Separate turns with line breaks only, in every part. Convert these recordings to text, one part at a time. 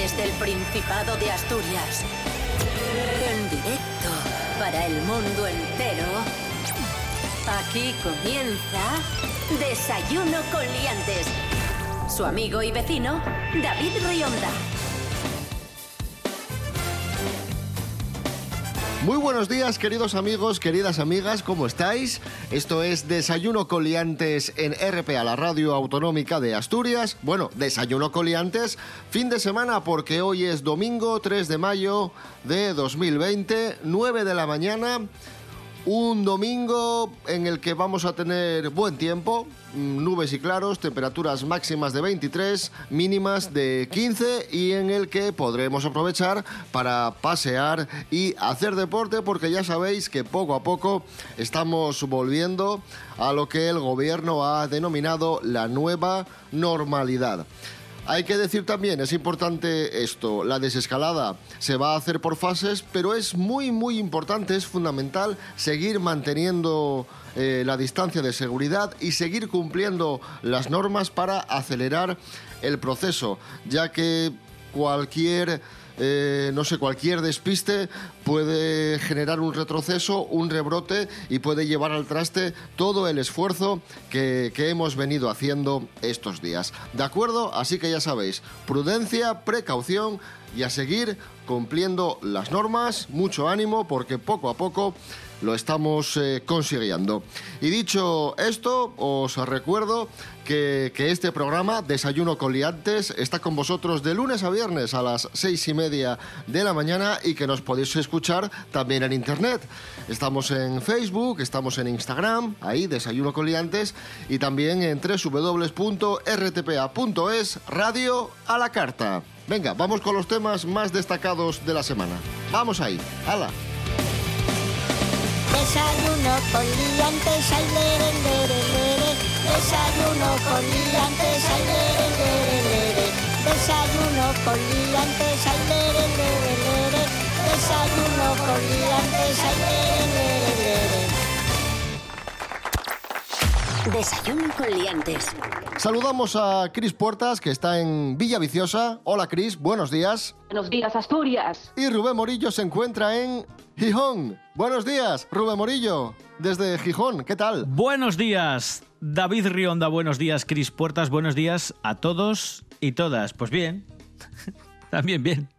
Desde el Principado de Asturias, en directo para el mundo entero, aquí comienza Desayuno con Liantes. Su amigo y vecino, David Rionda.
Muy buenos días, queridos amigos, queridas amigas, ¿cómo estáis? Esto es Desayuno con Liantes en RPA, la radio autonómica de Asturias. Bueno, Desayuno con Liantes, fin de semana, porque hoy es domingo 3 de mayo de 2020, 9 de la mañana. Un domingo en el que vamos a tener buen tiempo, nubes y claros, temperaturas máximas de 23, mínimas de 15 y en el que podremos aprovechar para pasear y hacer deporte, porque ya sabéis que poco a poco estamos volviendo a lo que el gobierno ha denominado la nueva normalidad. Hay que decir también, es importante esto, la desescalada se va a hacer por fases, pero es muy importante, es fundamental seguir manteniendo la distancia de seguridad y seguir cumpliendo las normas para acelerar el proceso, ya que cualquier despiste puede generar un retroceso, un rebrote y puede llevar al traste todo el esfuerzo que hemos venido haciendo estos días. ¿De acuerdo? Así que ya sabéis, prudencia, precaución y a seguir cumpliendo las normas. Mucho ánimo, porque poco a poco lo estamos consiguiendo. Y dicho esto, os recuerdo que este programa, Desayuno con Liantes, está con vosotros de lunes a viernes a las 6:30 de la mañana y que nos podéis escuchar también en internet. Estamos en Facebook, estamos en Instagram, ahí Desayuno con Liantes, y también en www.rtpa.es, radio a la carta. Venga, vamos con los temas más destacados de la semana. Vamos ahí, ¡hala!
Desayuno con liantes, ay, lere, lere, lere. Desayuno con liantes, ay, lere, lere, lere. Desayuno con liantes, ay, lere, lere, lere. Desayuno con liantes, ay, lere, lere, lere.
Desayuno con Liantes.
Saludamos a Cris Puertas, que está en Villaviciosa. Hola, Cris, buenos días.
Buenos días, Asturias.
Y Rubén Morillo se encuentra en Gijón. Buenos días, Rubén Morillo, desde Gijón. ¿Qué tal?
Buenos días, David Rionda. Buenos días, Cris Puertas. Buenos días a todos y todas. Pues bien, también bien.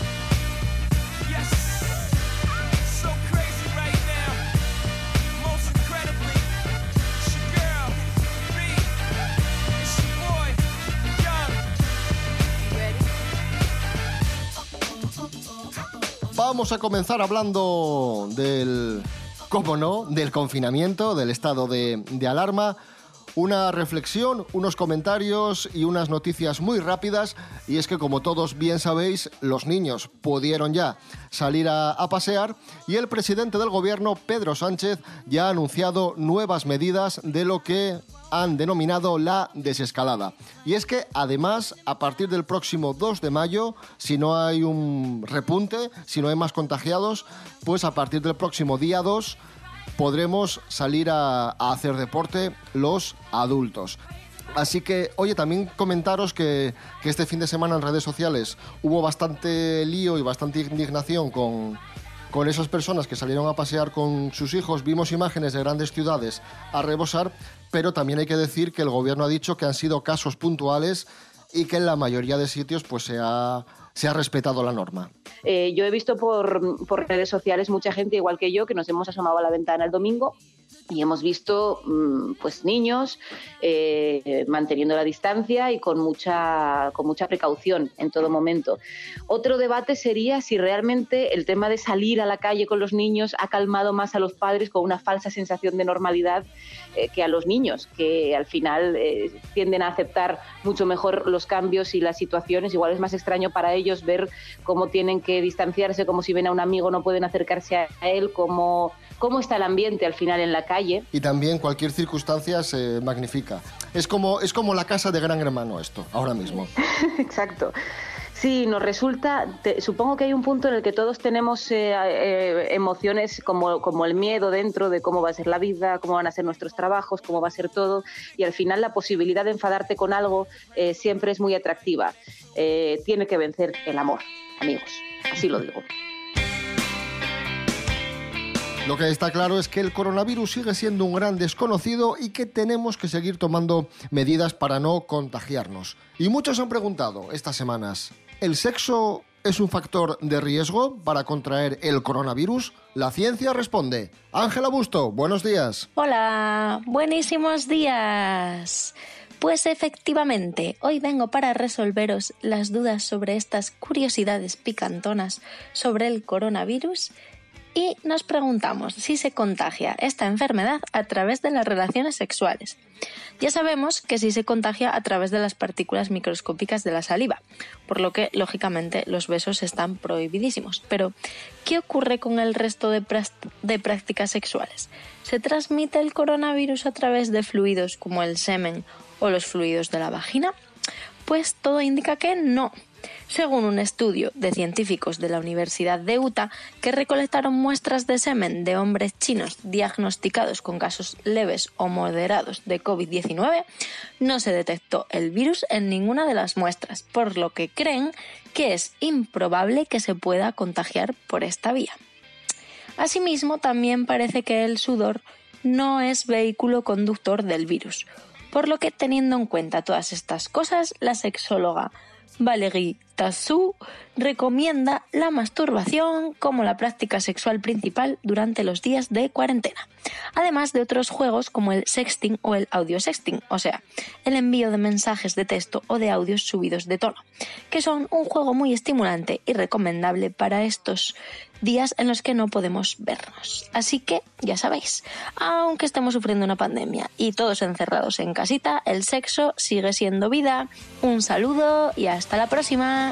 Vamos a comenzar hablando del confinamiento, del estado de alarma. Una reflexión, unos comentarios y unas noticias muy rápidas. Y es que, como todos bien sabéis, los niños pudieron ya salir a pasear y el presidente del gobierno, Pedro Sánchez, ya ha anunciado nuevas medidas de lo que han denominado la desescalada. Y es que, además, a partir del próximo 2 de mayo, si no hay un repunte, si no hay más contagiados, pues a partir del próximo día 2 podremos salir a hacer deporte los adultos. Así que, oye, también comentaros que este fin de semana en redes sociales hubo bastante lío y bastante indignación con esas personas que salieron a pasear con sus hijos. Vimos imágenes de grandes ciudades a rebosar, pero también hay que decir que el gobierno ha dicho que han sido casos puntuales y que en la mayoría de sitios pues se ha respetado la norma.
Yo he visto por redes sociales mucha gente, igual que yo, que nos hemos asomado a la ventana el domingo y hemos visto pues niños manteniendo la distancia y con mucha precaución en todo momento. Otro debate sería si realmente el tema de salir a la calle con los niños ha calmado más a los padres con una falsa sensación de normalidad que a los niños, que al final tienden a aceptar mucho mejor los cambios y las situaciones. Igual es más extraño para ellos ver cómo tienen que distanciarse, como si ven a un amigo no pueden acercarse a él, cómo está el ambiente al final en la calle.
Y también cualquier circunstancia se magnifica. Es como la casa de Gran Hermano esto, ahora mismo.
Exacto. Sí, nos resulta, supongo que hay un punto en el que todos tenemos emociones como el miedo dentro de cómo va a ser la vida, cómo van a ser nuestros trabajos, cómo va a ser todo, y al final la posibilidad de enfadarte con algo siempre es muy atractiva. Tiene que vencer el amor, amigos, así lo digo.
Lo que está claro es que el coronavirus sigue siendo un gran desconocido y que tenemos que seguir tomando medidas para no contagiarnos. Y muchos han preguntado estas semanas, ¿el sexo es un factor de riesgo para contraer el coronavirus? La ciencia responde. Ángela Busto, buenos días.
Hola, buenísimos días. Pues efectivamente, hoy vengo para resolveros las dudas sobre estas curiosidades picantonas sobre el coronavirus. Y nos preguntamos si se contagia esta enfermedad a través de las relaciones sexuales. Ya sabemos que sí se contagia a través de las partículas microscópicas de la saliva, por lo que, lógicamente, los besos están prohibidísimos. Pero, ¿qué ocurre con el resto de prácticas sexuales? ¿Se transmite el coronavirus a través de fluidos como el semen o los fluidos de la vagina? Pues todo indica que no. Según un estudio de científicos de la Universidad de Utah que recolectaron muestras de semen de hombres chinos diagnosticados con casos leves o moderados de COVID-19, no se detectó el virus en ninguna de las muestras, por lo que creen que es improbable que se pueda contagiar por esta vía. Asimismo, también parece que el sudor no es vehículo conductor del virus, por lo que, teniendo en cuenta todas estas cosas, la sexóloga Valérie Tassou recomienda la masturbación como la práctica sexual principal durante los días de cuarentena, además de otros juegos como el sexting o el audiosexting, o sea, el envío de mensajes de texto o de audios subidos de tono, que son un juego muy estimulante y recomendable para estos días en los que no podemos vernos. Así que, ya sabéis, aunque estemos sufriendo una pandemia y todos encerrados en casita, el sexo sigue siendo vida. Un saludo y hasta la próxima.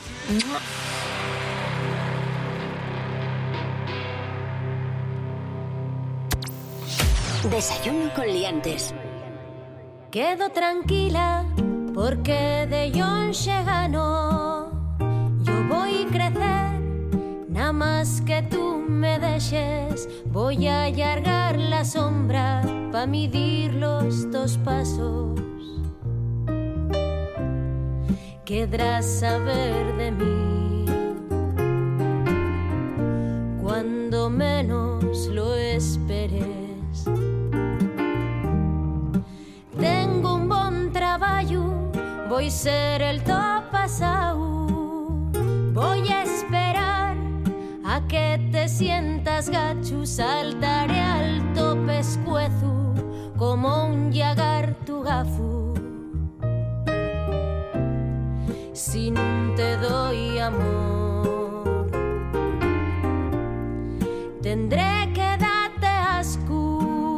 Desayuno con liantes.
Quedo tranquila porque de Yonche gano. Yo voy a crecer, nada más que tú me dejes. Voy a allargar la sombra pa' medir los 2 pasos. Querrás saber de mí cuando menos lo esperes. Tengo un buen trabajo, voy a ser el top pasado. Voy a esperar a que te sientas gacho, saltaré alto pescuezo como un lagarto gafo. Si no te doy amor, tendré que darte asco.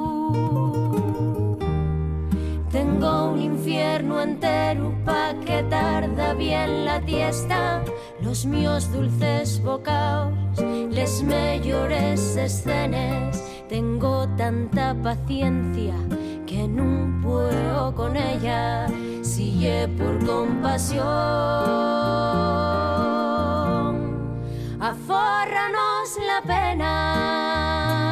Tengo un infierno entero pa' que tarda bien la tiesta. Los míos dulces bocaos, les mejores escenas. Tengo tanta paciencia que no puedo con ella. Si es por compasión, afórranos la pena.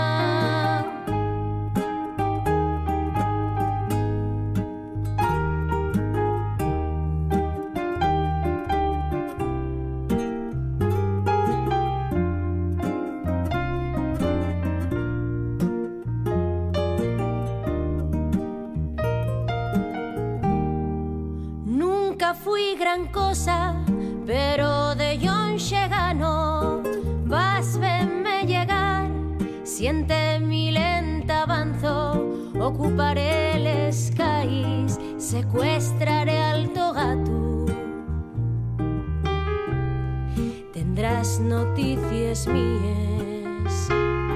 Fui gran cosa, pero de Yonche gano. Vas, venme llegar, siente mi lenta avanzo. Ocuparé les calles, secuestraré al gato. Tendrás noticias mías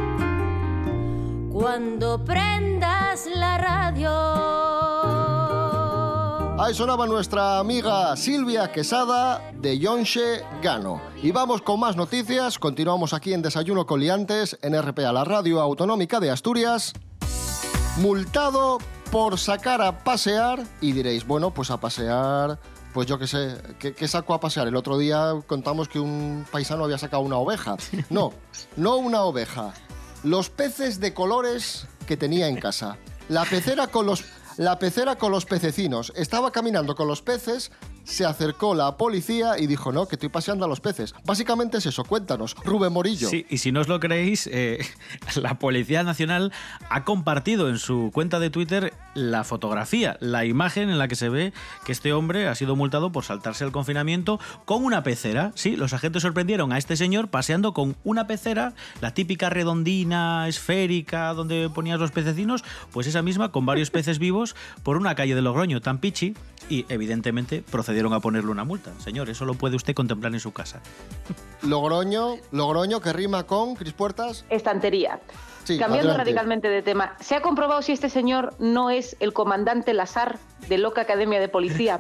cuando prendas la radio.
Ahí sonaba nuestra amiga Silvia Quesada de Yonche Gano. Y vamos con más noticias. Continuamos aquí en Desayuno con Liantes en RPA, la radio autonómica de Asturias. Multado por sacar a pasear, y diréis, bueno, pues a pasear, pues yo qué sé, ¿qué sacó a pasear? El otro día contamos que un paisano había sacado una oveja. No una oveja, los peces de colores que tenía en casa. La pecera con los pececinos. Estaba caminando con los peces, se acercó la policía y dijo, no, que estoy paseando a los peces. Básicamente es eso, cuéntanos, Rubén Morillo.
Sí, y si no os lo creéis, la Policía Nacional ha compartido en su cuenta de Twitter la fotografía, la imagen en la que se ve que este hombre ha sido multado por saltarse el confinamiento con una pecera. Sí, los agentes sorprendieron a este señor paseando con una pecera, la típica redondina, esférica, donde ponías los pececinos, pues esa misma con varios peces vivos por una calle de Logroño, tan pichi, y evidentemente procedieron a ponerle una multa. Señor, eso lo puede usted contemplar en su casa.
Logroño, que rima con, Cris Puertas.
Estantería.
Sí,
Cambiando
adelante.
radicalmente de tema, ¿se ha comprobado si este señor no es el comandante Lazar de Loca Academia de Policía?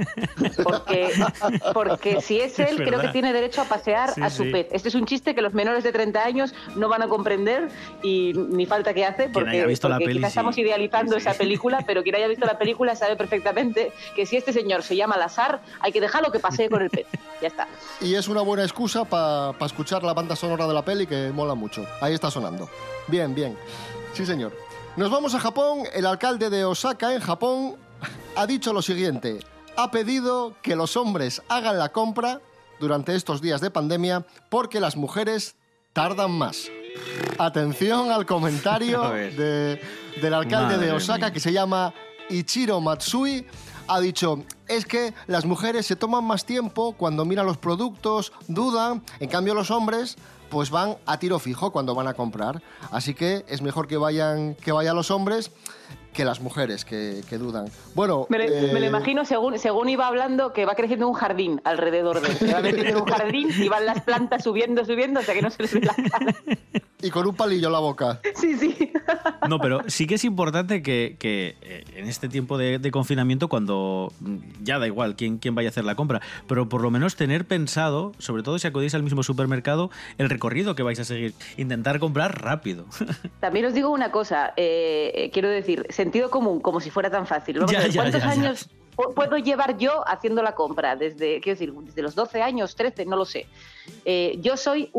Porque si es él, creo que tiene derecho a pasear a su pez. Este es un chiste que los menores de 30 años no van a comprender y ni falta que hace, porque quizás estamos idealizando esa película, pero quien haya visto la película sabe perfectamente que si este señor se llama Lazar, hay que dejarlo que pasee con el pez. Ya está.
Y es una buena excusa para escuchar la banda sonora de la peli, que mola mucho. Ahí está sonando. Bien. Sí, señor. Nos vamos a Japón. El alcalde de Osaka, en Japón, ha dicho lo siguiente. Ha pedido que los hombres hagan la compra durante estos días de pandemia porque las mujeres tardan más. Atención al comentario del alcalde de Osaka, que se llama Ichiro Matsui. Ha dicho, es que las mujeres se toman más tiempo cuando miran los productos, dudan, en cambio los hombres pues van a tiro fijo cuando van a comprar. Así que es mejor que vayan los hombres que las mujeres que dudan. Bueno,
me lo imagino según iba hablando, que va creciendo un jardín alrededor de él. Se va metiendo en un jardín y van las plantas subiendo hasta que no se les ve la cara.
Y con un palillo en la boca.
Sí.
No, pero sí que es importante que en este tiempo de confinamiento, cuando ya da igual quién vaya a hacer la compra, pero por lo menos tener pensado, sobre todo si acudís al mismo supermercado, el recorrido que vais a seguir. Intentar comprar rápido.
También os digo una cosa, quiero decir, sentido común, como si fuera tan fácil. ¿Cuántos años puedo llevar yo haciendo la compra? Desde los 12 años, 13, no lo sé. Yo soy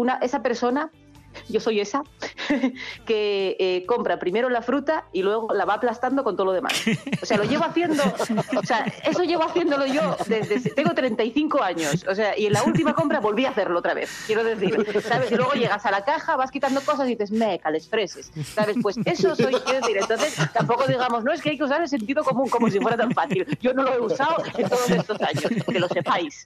esa que compra primero la fruta y luego la va aplastando con todo lo demás. O sea, lo llevo haciendo, eso llevo haciéndolo yo desde tengo 35 años. O sea, y en la última compra volví a hacerlo otra vez. Quiero decir, ¿sabes? Y luego llegas a la caja, vas quitando cosas y dices, les freses. ¿Sabes? Pues eso soy, quiero decir. Entonces, tampoco digamos, no, es que hay que usar el sentido común como si fuera tan fácil. Yo no lo he usado en todos estos años, que lo sepáis.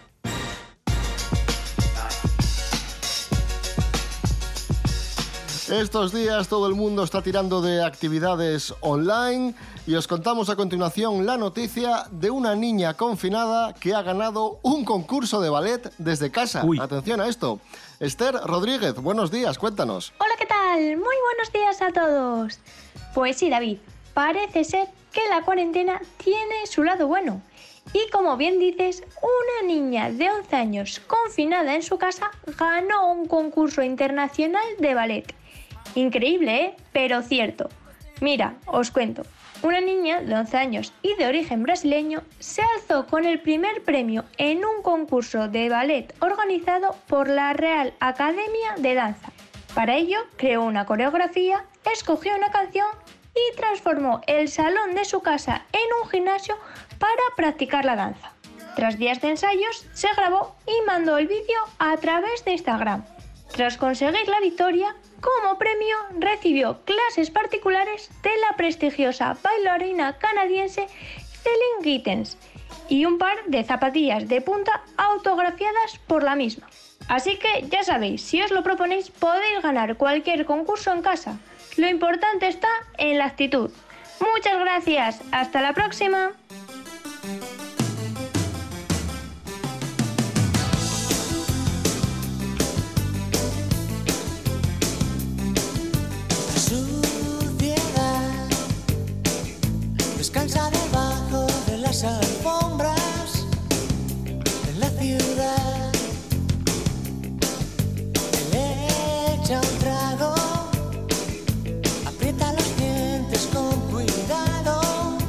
Estos días todo el mundo está tirando de actividades online y os contamos a continuación la noticia de una niña confinada que ha ganado un concurso de ballet desde casa.
Uy.
Atención a esto. Esther Rodríguez, buenos días, cuéntanos.
Hola, ¿qué tal? Muy buenos días a todos. Pues sí, David, parece ser que la cuarentena tiene su lado bueno. Y como bien dices, una niña de 11 años confinada en su casa ganó un concurso internacional de ballet. Increíble, ¿eh? Pero cierto. Mira, os cuento. Una niña de 11 años y de origen brasileño se alzó con el primer premio en un concurso de ballet organizado por la Real Academia de Danza. Para ello, creó una coreografía, escogió una canción y transformó el salón de su casa en un gimnasio para practicar la danza. Tras días de ensayos, se grabó y mandó el vídeo a través de Instagram. Tras conseguir la victoria, como premio recibió clases particulares de la prestigiosa bailarina canadiense Celine Gittens y un par de zapatillas de punta autografiadas por la misma. Así que ya sabéis, si os lo proponéis podéis ganar cualquier concurso en casa. Lo importante está en la actitud. Muchas gracias, hasta la próxima.
Descansa debajo de las alfombras de la ciudad. Le echa un trago, aprieta los dientes con cuidado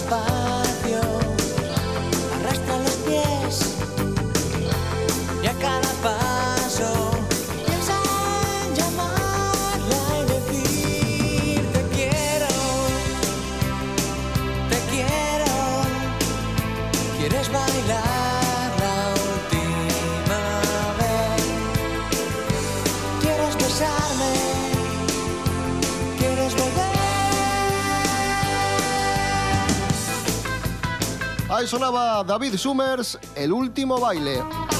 despacio, arrastra los pies y a cada paso piensa en llamarla y decir te quiero, quieres bailar la última vez, quieres besarme, quieres volver.
Ahí sonaba David Summers, El último baile.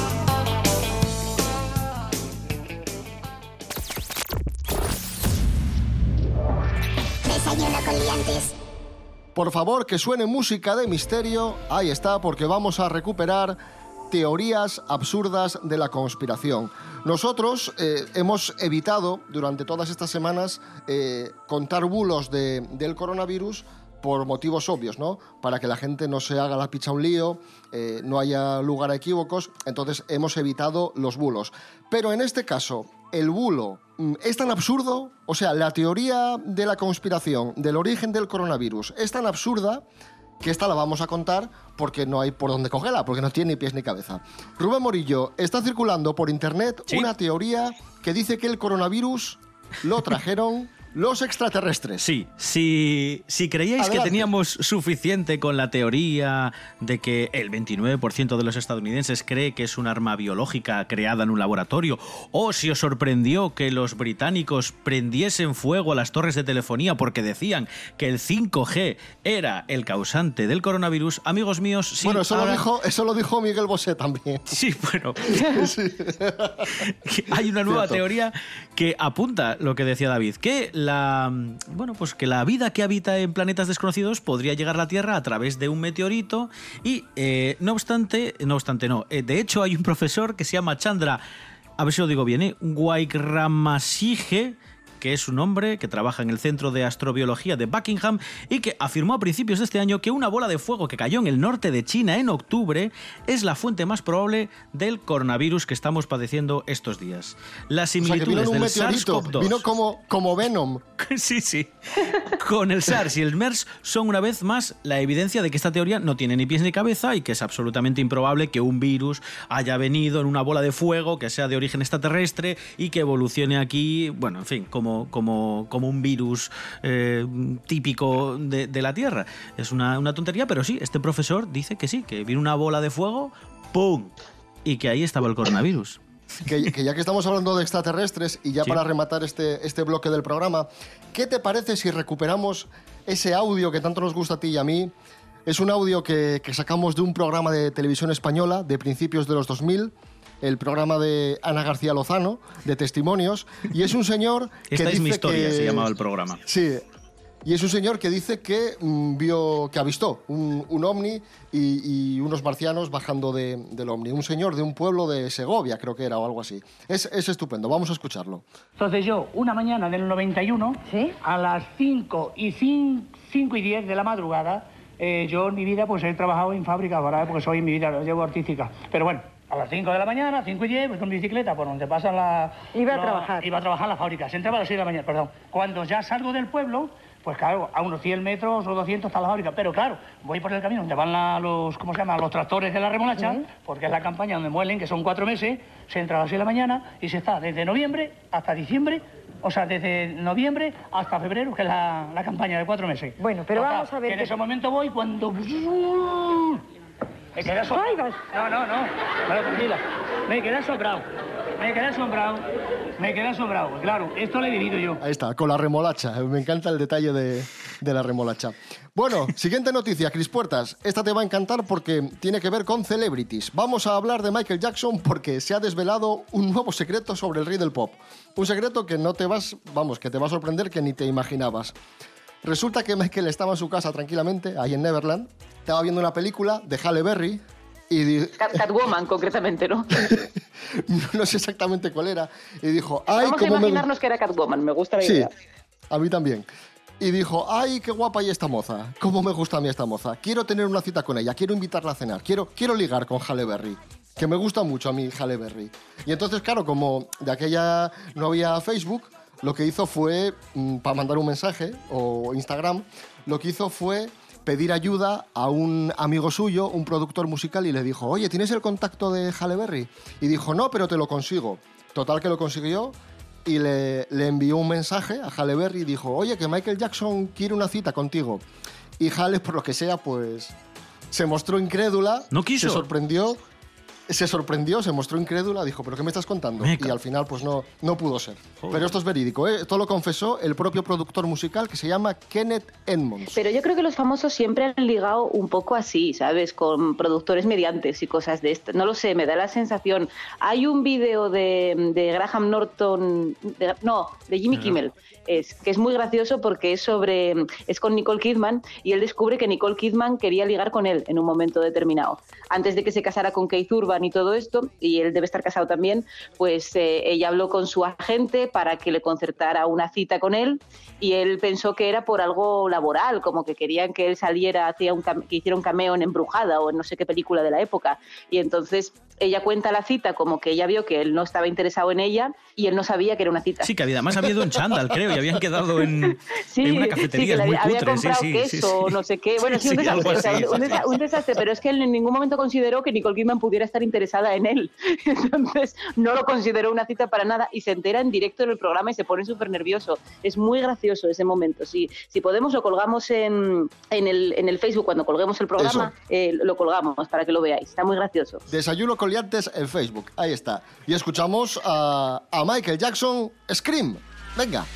Desayuno con liantes.
Por favor, que suene música de misterio. Ahí está, porque vamos a recuperar teorías absurdas de la conspiración. Nosotros hemos evitado durante todas estas semanas contar bulos del coronavirus por motivos obvios, ¿no? Para que la gente no se haga la picha un lío, no haya lugar a equívocos, entonces hemos evitado los bulos. Pero en este caso, el bulo es tan absurdo, o sea, la teoría de la conspiración del origen del coronavirus es tan absurda que esta la vamos a contar porque no hay por dónde cogerla, porque no tiene ni pies ni cabeza. Rubén Morillo, está circulando por internet una teoría que dice que el coronavirus lo trajeron los extraterrestres.
Sí, si creíais
Adelante.
que teníamos suficiente con la teoría de que el 29% de los estadounidenses cree que es un arma biológica creada en un laboratorio, o si os sorprendió que los británicos prendiesen fuego a las torres de telefonía porque decían que el 5G era el causante del coronavirus, amigos míos... Sí,
bueno, eso lo dijo Miguel Bosé también.
Sí, bueno. Hay una nueva teoría que apunta lo que decía David, que que la vida que habita en planetas desconocidos podría llegar a la Tierra a través de un meteorito y no obstante, de hecho hay un profesor que se llama Chandra, a ver si lo digo bien, Wickramasinghe, que es un hombre que trabaja en el Centro de Astrobiología de Buckingham y que afirmó a principios de este año que una bola de fuego que cayó en el norte de China en octubre es la fuente más probable del coronavirus que estamos padeciendo estos días. Las similitudes del SARS-CoV-2...
Vino como Venom.
Sí. Con el SARS y el MERS son una vez más la evidencia de que esta teoría no tiene ni pies ni cabeza y que es absolutamente improbable que un virus haya venido en una bola de fuego que sea de origen extraterrestre y que evolucione aquí, bueno, en fin, como un virus típico de la Tierra. Es una tontería, pero sí, este profesor dice que sí, que vino una bola de fuego, ¡pum! Y que ahí estaba el coronavirus.
Que ya que estamos hablando de extraterrestres y ya para rematar este bloque del programa, ¿qué te parece si recuperamos ese audio que tanto nos gusta a ti y a mí? Es un audio que sacamos de un programa de televisión española de principios de los 2000, el programa de Ana García Lozano, de Testimonios, y es un señor que
Esta
dice
es mi historia, se llamaba el programa.
Sí, y es un señor que dice que avistó un ovni y unos marcianos bajando del ovni. Un señor de un pueblo de Segovia, creo que era, o algo así. Es estupendo, vamos a escucharlo.
Entonces yo, una mañana del 91, a las 5 y 10 de la madrugada, yo en mi vida pues he trabajado en fábrica, ¿verdad? Porque soy en mi vida, llevo artística. Pero bueno, a las 5 de la mañana, 5 y 10, pues con bicicleta por donde pasan Iba a trabajar en la fábrica. Se entraba a las 6 de la mañana, perdón. Cuando ya salgo del pueblo, pues claro, a unos 100 metros o 200 está la fábrica. Pero claro, voy por el camino donde van los tractores de la remolacha, porque es la campaña donde muelen, que son 4 meses, se entra a las 6 de la mañana y se está desde noviembre hasta diciembre, o sea, desde noviembre hasta febrero, que es la campaña de 4 meses.
Bueno, pero vamos a ver...
En ese momento voy cuando... Me quedé asombrado. No, tranquila. Me quedé asombrado. Claro, esto lo he vivido yo.
Ahí está, con la remolacha. Me encanta el detalle de la remolacha. Bueno, siguiente noticia, Cris Puertas. Esta te va a encantar porque tiene que ver con celebrities. Vamos a hablar de Michael Jackson porque se ha desvelado un nuevo secreto sobre el rey del pop. Un secreto que que te va a sorprender, que ni te imaginabas. Resulta que Michael estaba en su casa tranquilamente, ahí en Neverland, estaba viendo una película de Halle Berry y...
Catwoman, concretamente, ¿no?
No sé exactamente cuál era. Y dijo...
Vamos a imaginarnos que era Catwoman, me gusta la idea.
Sí, a mí también. Y dijo, ¡ay, qué guapa hay esta moza! ¿Cómo me gusta a mí esta moza? Quiero tener una cita con ella, quiero invitarla a cenar, quiero ligar con Halle Berry. Que me gusta mucho a mí Halle Berry. Y entonces, claro, como de aquella no había Facebook, lo que hizo fue, para mandar un mensaje, o Instagram, lo que hizo fue pedir ayuda a un amigo suyo, un productor musical, y le dijo, oye, ¿tienes el contacto de Halle Berry? Y dijo, no, pero te lo consigo. Total que lo consiguió y le envió un mensaje a Halle Berry y dijo, oye, que Michael Jackson quiere una cita contigo. Y Halle, por lo que sea, pues se mostró incrédula.
No quiso.
Se sorprendió, se mostró incrédula, dijo, ¿pero qué me estás contando?
Meca.
Y al final, pues no pudo ser.
Joder.
Pero esto es verídico, ¿eh? Esto lo confesó el propio productor musical, que se llama Kenneth Edmonds.
Pero yo creo que los famosos siempre han ligado un poco así, ¿sabes? Con productores mediantes y cosas de esto. No lo sé, me da la sensación. Hay un vídeo de Graham Norton, de Jimmy Kimmel, que es muy gracioso porque es con Nicole Kidman, y él descubre que Nicole Kidman quería ligar con él en un momento determinado. Antes de que se casara con Keith Urban y todo esto, y él debe estar casado también, pues ella habló con su agente para que le concertara una cita con él, y él pensó que era por algo laboral, como que querían que él saliera, que hiciera un cameo en Embrujada o en no sé qué película de la época, y entonces ella cuenta la cita como que ella vio que él no estaba interesado en ella y él no sabía que era una cita.
Sí, que además había ido en chándal, creo, y habían quedado en una cafetería,
sí,
es muy
había
cutre.
comprado queso, no sé qué. Bueno, un desastre, un desastre, pero es que él en ningún momento consideró que Nicole Kidman pudiera estar interesada en él. Entonces, no lo consideró una cita para nada y se entera en directo en el programa y se pone súper nervioso. Es muy gracioso ese momento. Si podemos, lo colgamos en el Facebook cuando colguemos el programa, lo colgamos para que lo veáis. Está muy gracioso.
Desayuno con liantes en Facebook, ahí está. Y escuchamos a Michael Jackson, Scream. Venga.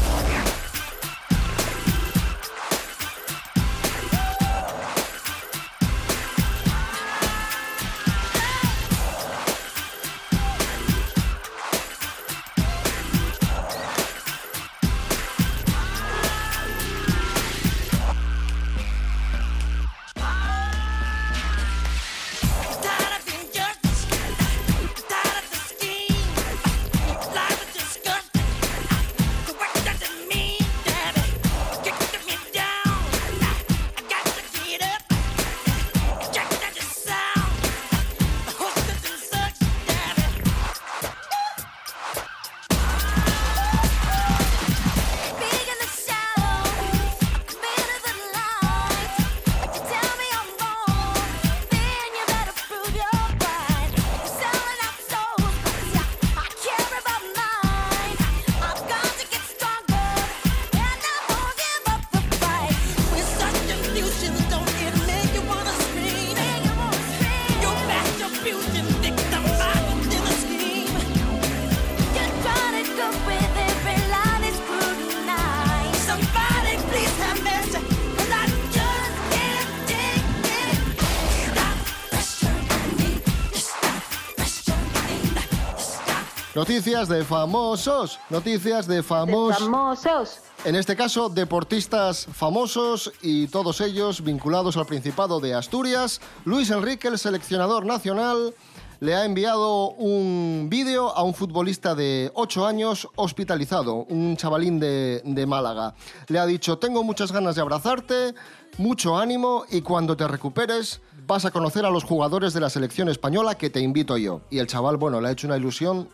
Noticias de famosos. Noticias de famosos. En este caso, deportistas famosos y todos ellos vinculados al Principado de Asturias. Luis Enrique, el seleccionador nacional, le ha enviado un vídeo a un futbolista de 8 años hospitalizado, un chavalín de Málaga. Le ha dicho, tengo muchas ganas de abrazarte, mucho ánimo y cuando te recuperes vas a conocer a los jugadores de la selección española que te invito yo. Y el chaval, bueno, le ha hecho una ilusión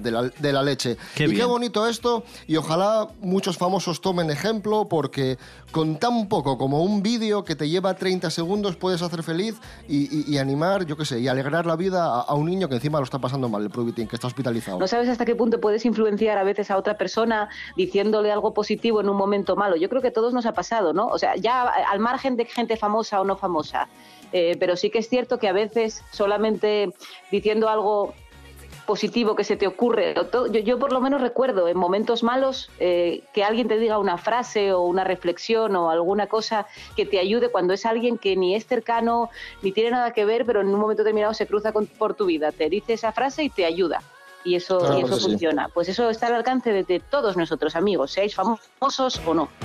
de la leche. Qué bonito esto, y ojalá muchos famosos tomen ejemplo, porque con tan poco como un vídeo que te lleva 30 segundos puedes hacer feliz y animar, yo qué sé, y alegrar la vida a un niño que encima lo está pasando mal, el Pruvitín, que está hospitalizado.
No sabes hasta qué punto puedes influenciar a veces a otra persona diciéndole algo positivo en un momento malo. Yo creo que a todos nos ha pasado, ¿no? O sea, ya al margen de gente famosa o no famosa, pero sí que es cierto que a veces solamente diciendo algo positivo que se te ocurre, yo por lo menos recuerdo en momentos malos que alguien te diga una frase o una reflexión o alguna cosa que te ayude cuando es alguien que ni es cercano ni tiene nada que ver, pero en un momento determinado se cruza por tu vida, te dice esa frase y te ayuda. Y eso, claro, y eso funciona. Sí. Pues eso está al alcance de todos nosotros, amigos, seáis famosos o no.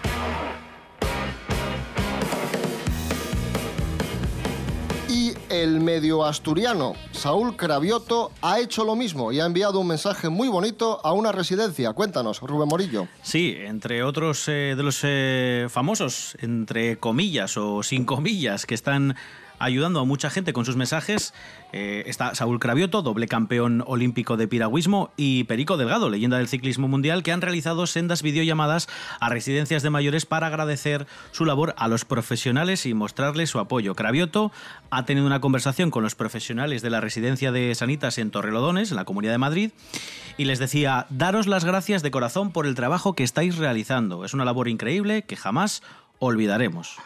El medio asturiano Saúl Cravioto ha hecho lo mismo y ha enviado un mensaje muy bonito a una residencia. Cuéntanos, Rubén Morillo.
Sí, entre otros de los famosos, entre comillas o sin comillas, que están ayudando a mucha gente con sus mensajes. Está Saúl Cravioto, doble campeón olímpico de piragüismo, y Perico Delgado, leyenda del ciclismo mundial, que han realizado sendas videollamadas a residencias de mayores para agradecer su labor a los profesionales y mostrarles su apoyo. Cravioto ha tenido una conversación con los profesionales de la residencia de Sanitas en Torrelodones, en la Comunidad de Madrid, y les decía: daros las gracias de corazón por el trabajo que estáis realizando. Es una labor increíble que jamás olvidaremos.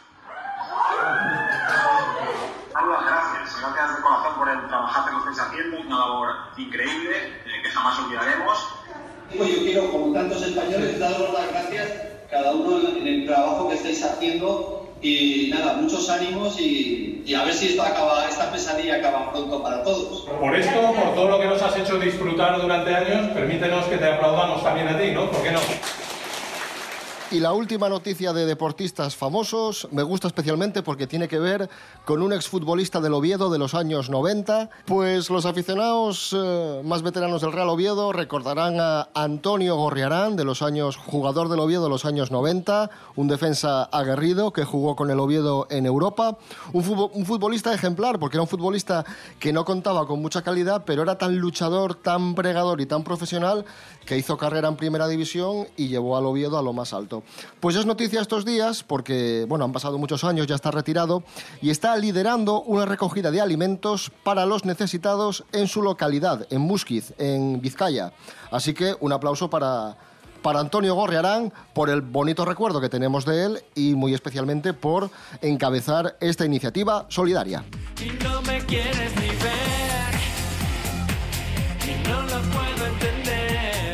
Gracias de corazón por el trabajazo que estáis haciendo, es una labor increíble que jamás olvidaremos.
Yo quiero, como tantos españoles, daros las gracias cada uno en el trabajo que estáis haciendo, y nada, muchos ánimos y a ver si esta pesadilla acaba pronto para todos.
Por esto, por todo lo que nos has hecho disfrutar durante años, permítenos que te aplaudamos también a ti, ¿no? ¿Por qué no?
Y la última noticia de deportistas famosos me gusta especialmente porque tiene que ver con un exfutbolista del Oviedo de los años 90. Pues los aficionados más veteranos del Real Oviedo recordarán a Antonio Gorriarán, jugador del Oviedo de los años 90, un defensa aguerrido que jugó con el Oviedo en Europa, un futbolista ejemplar, porque era un futbolista que no contaba con mucha calidad, pero era tan luchador, tan bregador y tan profesional que hizo carrera en Primera División y llevó al Oviedo a lo más alto. Pues es noticia estos días porque, han pasado muchos años, ya está retirado y está liderando una recogida de alimentos para los necesitados en su localidad, en Muskiz, en Vizcaya. Así que un aplauso para Antonio Gorriarán por el bonito recuerdo que tenemos de él y muy especialmente por encabezar esta iniciativa solidaria.
Y no me quieres ni ver, y no lo puedo entender.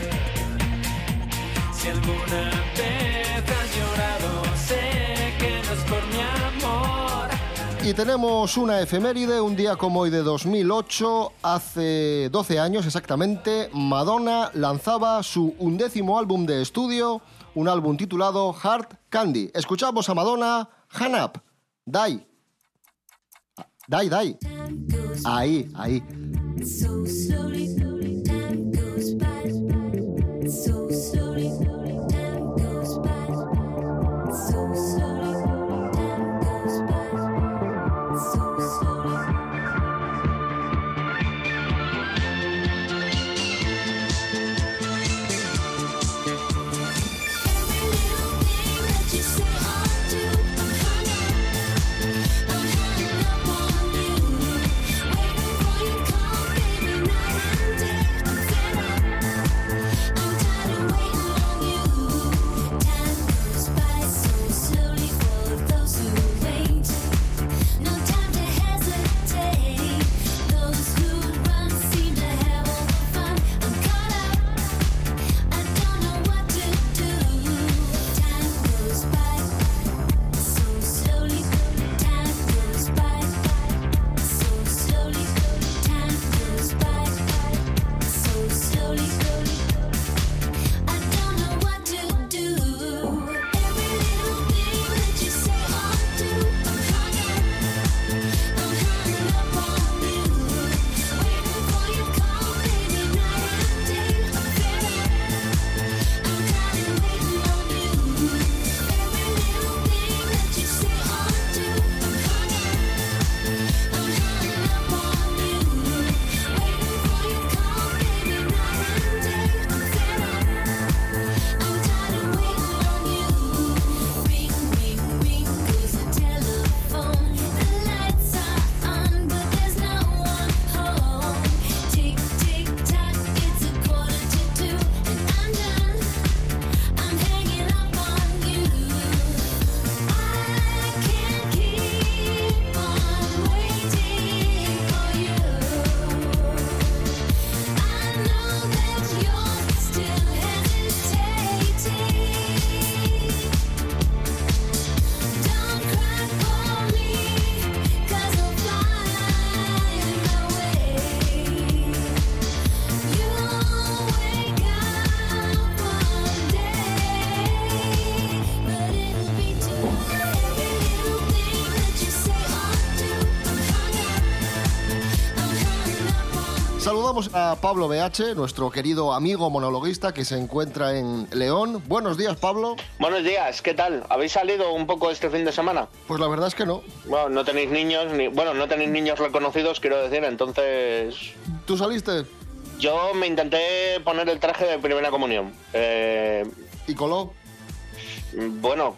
Si alguna vez has llorado, sé que no es por mi amor.
Y tenemos una efeméride, un día como hoy de 2008, hace 12 años exactamente, Madonna lanzaba su 11º álbum de estudio, un álbum titulado Hard Candy. Escuchamos a Madonna, Hand Up, Die. Die. Ahí.
So slowly, time goes by. So slowly, time goes by. So slowly, time goes by. So slowly. Every little thing that you say or do, I'm hung up on you, waiting for your call, baby, night and day. I'm fed up, I'm tired of
Saludamos a Pablo BH, nuestro querido amigo monologuista que se encuentra en León. Buenos días, Pablo.
Buenos días, ¿qué tal? ¿Habéis salido un poco este fin de semana?
Pues la verdad es que no.
Bueno, no tenéis niños, no tenéis niños reconocidos, quiero decir, entonces...
¿Tú saliste?
Yo me intenté poner el traje de primera comunión.
¿Y coló?
Bueno...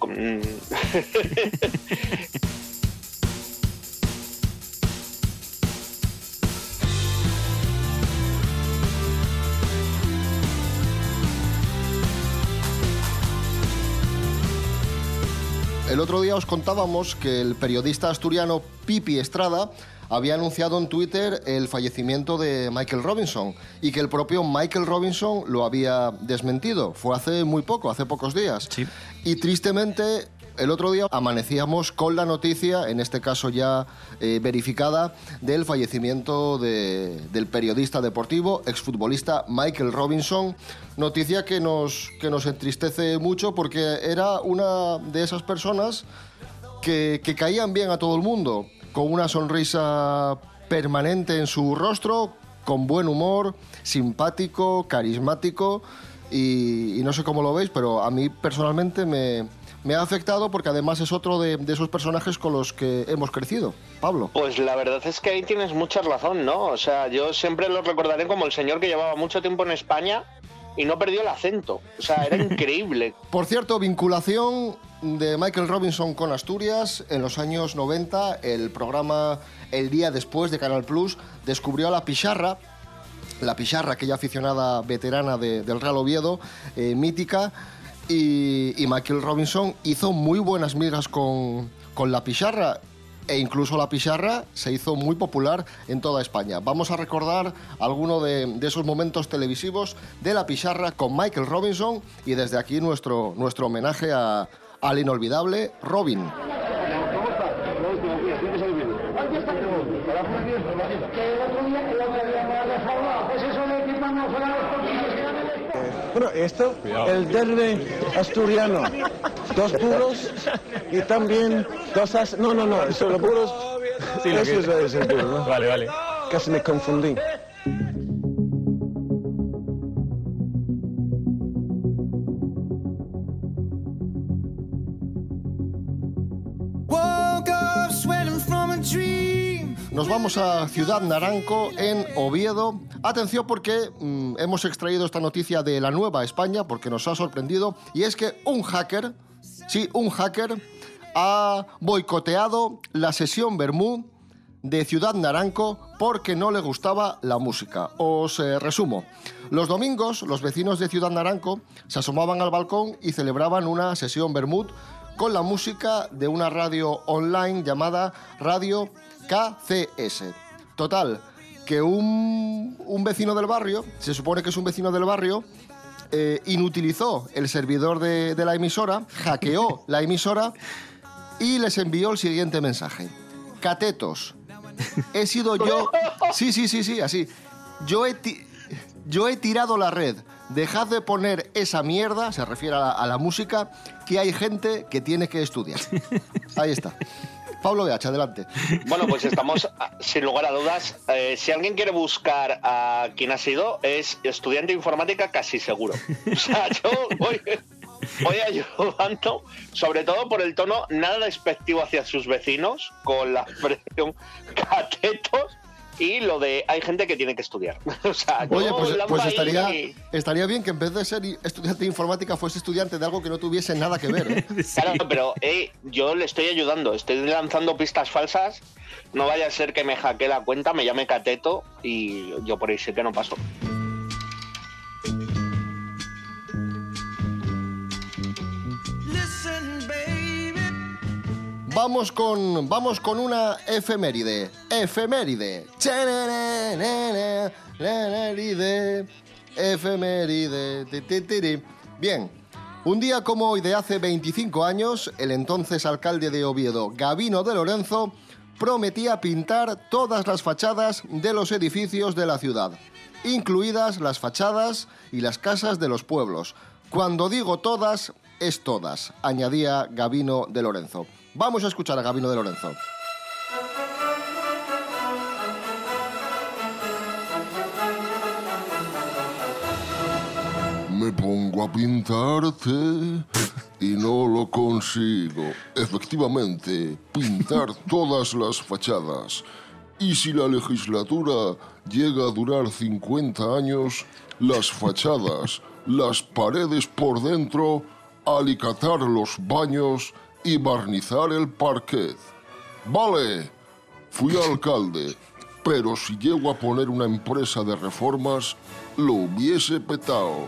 El otro día os contábamos que el periodista asturiano Pipi Estrada había anunciado en Twitter el fallecimiento de Michael Robinson y que el propio Michael Robinson lo había desmentido. Fue hace muy poco, hace pocos días.
Sí.
Y tristemente, el otro día amanecíamos con la noticia, en este caso ya verificada, del fallecimiento del periodista deportivo, exfutbolista Michael Robinson. Noticia que nos entristece mucho porque era una de esas personas que caían bien a todo el mundo, con una sonrisa permanente en su rostro, con buen humor, simpático, carismático y no sé cómo lo veis, pero a mí personalmente me ha afectado porque además es otro de esos personajes con los que hemos crecido. Pablo.
Pues la verdad es que ahí tienes mucha razón, ¿no? O sea, yo siempre lo recordaré como el señor que llevaba mucho tiempo en España y no perdió el acento. O sea, era increíble.
Por cierto, vinculación de Michael Robinson con Asturias. En los años 90, el programa El Día Después de Canal Plus descubrió a La Pixarra, aquella aficionada veterana del Real Oviedo, mítica, y Michael Robinson hizo muy buenas migas con La Pixarra, e incluso La Pixarra se hizo muy popular en toda España. Vamos a recordar alguno de esos momentos televisivos de La Pixarra con Michael Robinson y desde aquí nuestro homenaje al inolvidable Robin.
Bueno, esto, el derby asturiano, 2 puros y también 2 as... No, solo puros. Sí, eso es el puro, ¿no?
Vale.
Casi me confundí.
Nos vamos a Ciudad Naranco, en Oviedo. Atención porque hemos extraído esta noticia de La Nueva España porque nos ha sorprendido, y es que un hacker ha boicoteado la sesión Bermú de Ciudad Naranco porque no le gustaba la música. Os resumo. Los domingos, los vecinos de Ciudad Naranco se asomaban al balcón y celebraban una sesión Bermú con la música de una radio online llamada Radio KCS. Total, que un vecino del barrio, se supone que es un vecino del barrio, inutilizó el servidor de la emisora, hackeó la emisora y les envió el siguiente mensaje. Catetos, he sido yo... Sí, así. Yo he tirado la red. Dejad de poner esa mierda, se refiere a la música, que hay gente que tiene que estudiar. Ahí está. Pablo BH, adelante.
Bueno, pues estamos, sin lugar a dudas, si alguien quiere buscar a quién ha sido, es estudiante de informática casi seguro. O sea, yo voy ayudando, sobre todo por el tono nada despectivo hacia sus vecinos, con la expresión catetos, y lo de hay gente que tiene que estudiar. O sea,
oye, pues estaría bien que en vez de ser estudiante de informática fuese estudiante de algo que no tuviese nada que ver, ¿eh?
Sí. Claro, pero yo le estoy ayudando, estoy lanzando pistas falsas, no vaya a ser que me hackee la cuenta, me llame cateto y yo por ahí sé que no paso.
Vamos con una efeméride. Efeméride. Efeméride. Bien, un día como hoy de hace 25 años, el entonces alcalde de Oviedo, Gabino de Lorenzo, prometía pintar todas las fachadas de los edificios de la ciudad, incluidas las fachadas y las casas de los pueblos. Cuando digo todas, es todas, añadía Gabino de Lorenzo. Vamos a escuchar a Gabino de Lorenzo.
Me pongo a pintarte y no lo consigo. Efectivamente, pintar todas las fachadas. Y si la legislatura llega a durar 50 años, las fachadas, las paredes por dentro, alicatar los baños y barnizar el parquet. Vale, fui alcalde, pero si llego a poner una empresa de reformas, lo hubiese petado.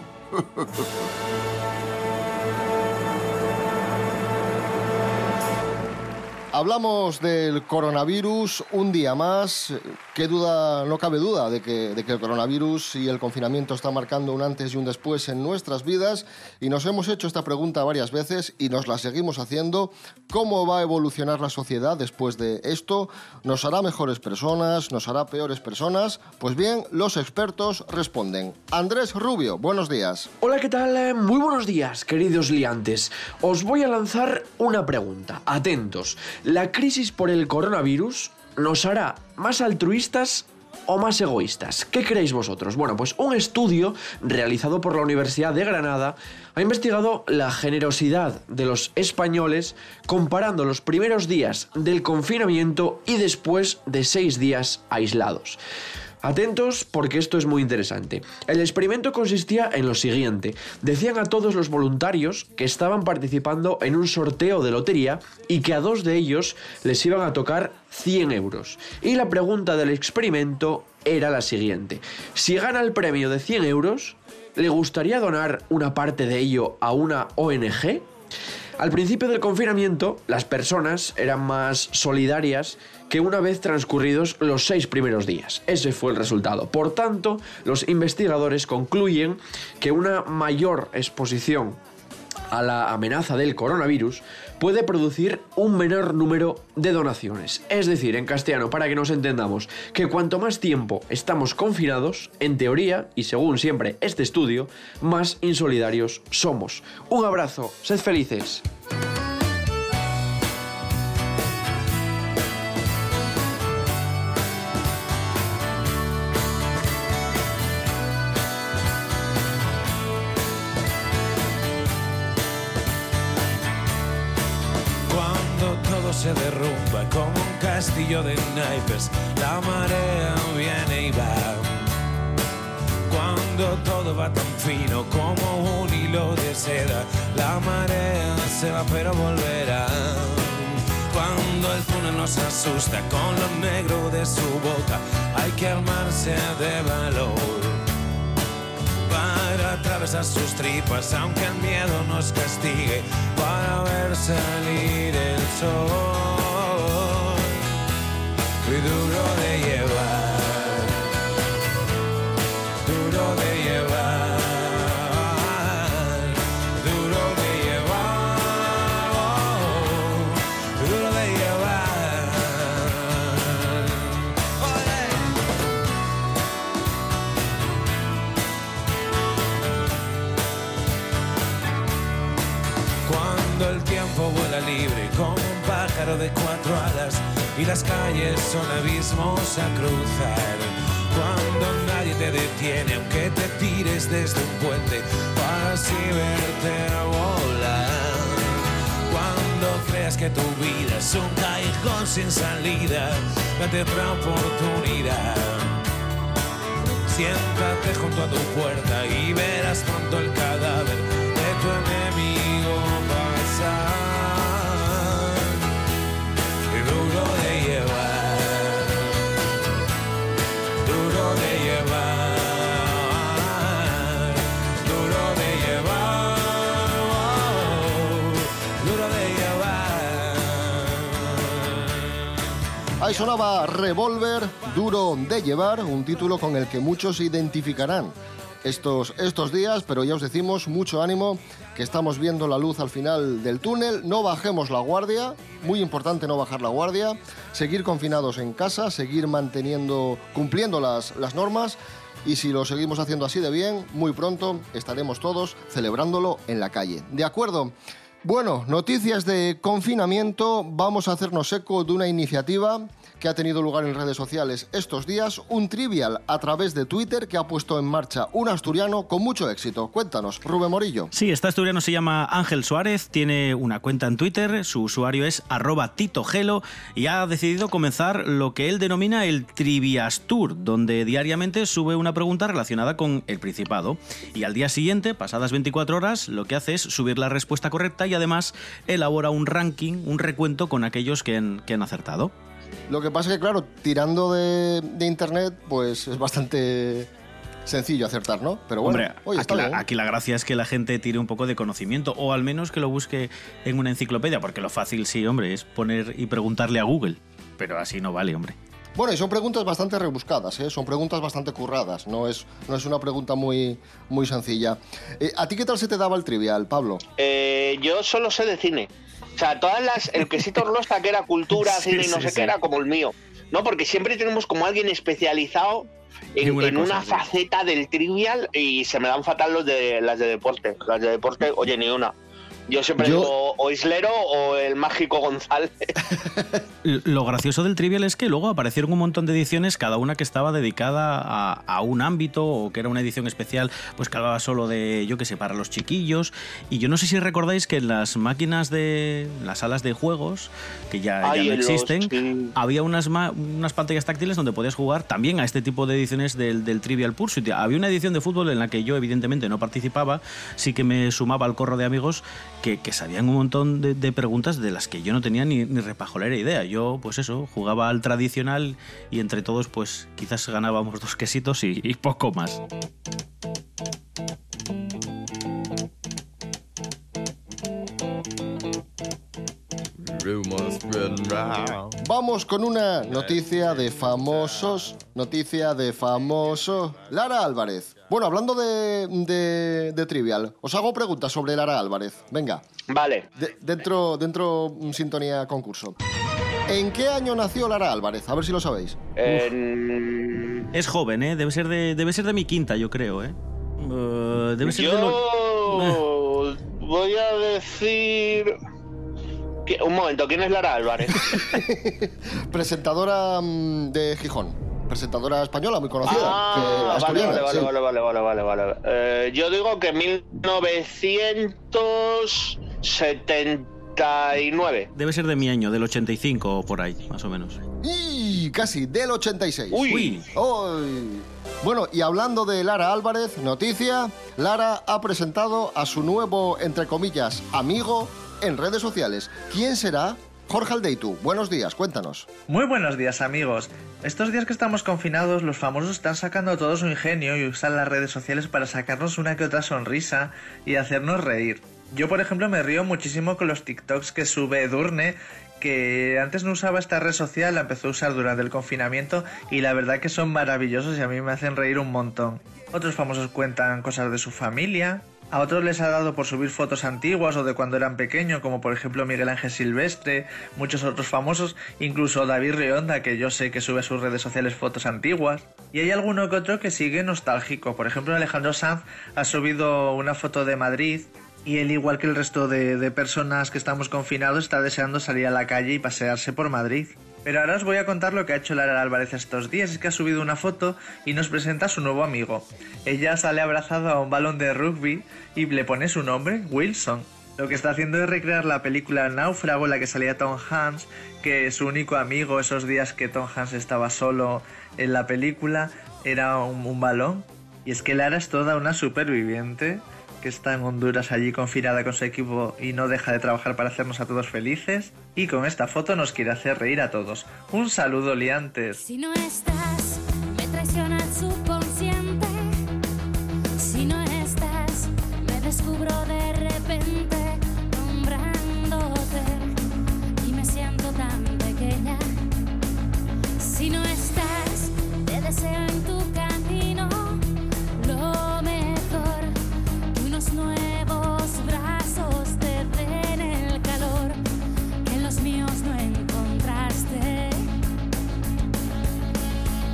Hablamos del coronavirus un día más. Qué duda, no cabe duda de que el coronavirus y el confinamiento están marcando un antes y un después en nuestras vidas, y nos hemos hecho esta pregunta varias veces y nos la seguimos haciendo. ¿Cómo va a evolucionar la sociedad después de esto? ¿Nos hará mejores personas? ¿Nos hará peores personas? Pues bien, los expertos responden. Andrés Rubio, buenos días.
Hola, ¿qué tal? Muy buenos días, queridos liantes. Os voy a lanzar una pregunta. Atentos. ¿La crisis por el coronavirus nos hará más altruistas o más egoístas? ¿Qué creéis vosotros? Bueno, pues un estudio realizado por la Universidad de Granada ha investigado la generosidad de los españoles comparando los primeros días del confinamiento y después de 6 días aislados. Atentos porque esto es muy interesante. El experimento consistía en lo siguiente. Decían a todos los voluntarios que estaban participando en un sorteo de lotería y que a 2 de ellos les iban a tocar 100 euros. Y la pregunta del experimento era la siguiente. Si gana el premio de 100 euros, ¿le gustaría donar una parte de ello a una ONG? Al principio del confinamiento, las personas eran más solidarias que una vez transcurridos los 6 primeros días. Ese fue el resultado. Por tanto, los investigadores concluyen que una mayor exposición a la amenaza del coronavirus puede producir un menor número de donaciones. Es decir, en castellano, para que nos entendamos, que cuanto más tiempo estamos confinados, en teoría, y según siempre este estudio, más insolidarios somos. Un abrazo, sed felices.
Se derrumba como un castillo de naipes, la marea viene y va. Cuando todo va tan fino como un hilo de seda, la marea se va pero volverá. Cuando el túnel nos asusta con lo negro de su boca, hay que armarse de valor para atravesar sus tripas, aunque el miedo nos castigue, para ver salir el sol. Y duro de llevar, duro de llevar, duro de llevar, oh, duro de llevar. Cuando el tiempo vuela libre como un pájaro de 4 alas y las calles son abismos a cruzar, cuando nadie te detiene aunque te tires desde un puente para así verte a volar, cuando creas que tu vida es un callejón sin salida, date otra oportunidad. Siéntate junto a tu puerta y verás pronto el cadáver de tu enemigo pasar. Y duro de llevar, duro de llevar, duro de llevar, oh, duro de llevar.
Ahí sonaba Revolver, Duro de Llevar, un título con el que muchos se identificarán estos días, pero ya os decimos, mucho ánimo, que estamos viendo la luz al final del túnel. No bajemos la guardia, muy importante no bajar la guardia, seguir confinados en casa, seguir cumpliendo las normas, y si lo seguimos haciendo así de bien, muy pronto estaremos todos celebrándolo en la calle. ¿De acuerdo? Bueno, noticias de confinamiento. Vamos a hacernos eco de una iniciativa que ha tenido lugar en redes sociales estos días, un trivial a través de Twitter que ha puesto en marcha un asturiano con mucho éxito. Cuéntanos, Rubén Morillo.
Sí, este asturiano se llama Ángel Suárez, tiene una cuenta en Twitter, su usuario es @TitoGelo y ha decidido comenzar lo que él denomina el Triviastur, donde diariamente sube una pregunta relacionada con el Principado. Y al día siguiente, pasadas 24 horas, lo que hace es subir la respuesta correcta y además elabora un ranking, un recuento con aquellos que han acertado.
Lo que pasa es que, claro, tirando de internet, pues es bastante sencillo acertar, ¿no? Pero bueno,
hombre,
oye,
aquí la gracia es que la gente tire un poco de conocimiento, o al menos que lo busque en una enciclopedia, porque lo fácil, sí, hombre, es poner y preguntarle a Google. Pero así no vale, hombre.
Bueno, y son preguntas bastante rebuscadas, ¿eh? Son preguntas bastante curradas, no es una pregunta muy sencilla. ¿A ti qué tal se te daba el trivial, Pablo?
Yo solo sé de cine. O sea, el quesito rosa que era cultura, cine y no sé qué, era como el mío. No, porque siempre tenemos como alguien especializado en una faceta del trivial y se me dan fatal las de deporte. Las de deporte, oye, ni una. Yo siempre digo o Islero o el mágico González.
Lo gracioso del trivial es que luego aparecieron un montón de ediciones, cada una que estaba dedicada a un ámbito, o que era una edición especial, pues que hablaba solo de, yo qué sé, para los chiquillos. Y yo no sé si recordáis que en las máquinas las salas de juegos, que ya no existen, había unas pantallas táctiles donde podías jugar también a este tipo de ediciones del Trivial Pursuit. Había una edición de fútbol en la que yo evidentemente no participaba, sí que me sumaba al corro de amigos que sabían un montón de preguntas de las que yo no tenía ni repajolera idea. Yo, pues eso, jugaba al tradicional y entre todos, pues quizás ganábamos 2 quesitos y poco más.
Vamos con una noticia de famosos. Lara Álvarez. Bueno, hablando de trivial, os hago preguntas sobre Lara Álvarez. Venga.
Vale.
Dentro sintonía concurso. ¿En qué año nació Lara Álvarez? A ver si lo sabéis.
Es joven, ¿eh? Debe ser de mi quinta, yo creo, ¿eh? Debe ser
voy a decir... Un momento, ¿quién es Lara Álvarez?
Presentadora de Gijón. Presentadora española muy conocida.
Vale. Yo digo que 1979.
Debe ser de mi año, del 85 o por ahí, más o menos.
Y casi, del 86.
Uy.
Bueno, y hablando de Lara Álvarez, noticia, Lara ha presentado a su nuevo, entre comillas, amigo en redes sociales. ¿Quién será? Jorge Aldeitu, buenos días, cuéntanos.
Muy buenos días, amigos. Estos días que estamos confinados, los famosos están sacando todo su ingenio y usan las redes sociales para sacarnos una que otra sonrisa y hacernos reír. Yo, por ejemplo, me río muchísimo con los TikToks que sube Edurne, que antes no usaba esta red social, la empezó a usar durante el confinamiento y la verdad que son maravillosos y a mí me hacen reír un montón. Otros famosos cuentan cosas de su familia. A otros les ha dado por subir fotos antiguas o de cuando eran pequeños, como por ejemplo Miguel Ángel Silvestre, muchos otros famosos, incluso David Rionda, que yo sé que sube a sus redes sociales fotos antiguas. Y hay alguno que otro que sigue nostálgico. Por ejemplo, Alejandro Sanz ha subido una foto de Madrid y él, igual que el resto de personas que estamos confinados, está deseando salir a la calle y pasearse por Madrid. Pero ahora os voy a contar lo que ha hecho Lara Álvarez estos días. Es que ha subido una foto y nos presenta a su nuevo amigo. Ella sale abrazada a un balón de rugby y le pone su nombre, Wilson. Lo que está haciendo es recrear la película Náufrago, en la que salía Tom Hanks, que su único amigo esos días que Tom Hanks estaba solo en la película era un balón. Y es que Lara es toda una superviviente que está en Honduras allí confinada con su equipo y no deja de trabajar para hacernos a todos felices. Y con esta foto nos quiere hacer reír a todos. Un saludo, liantes.
Si no estás, me traiciona el subconsciente. Si no estás, me descubro de repente nombrándote y me siento tan pequeña. Si no estás, te deseo en tu camino lo mejor, que unos nuevos brazos te den el calor que en los míos no encontraste.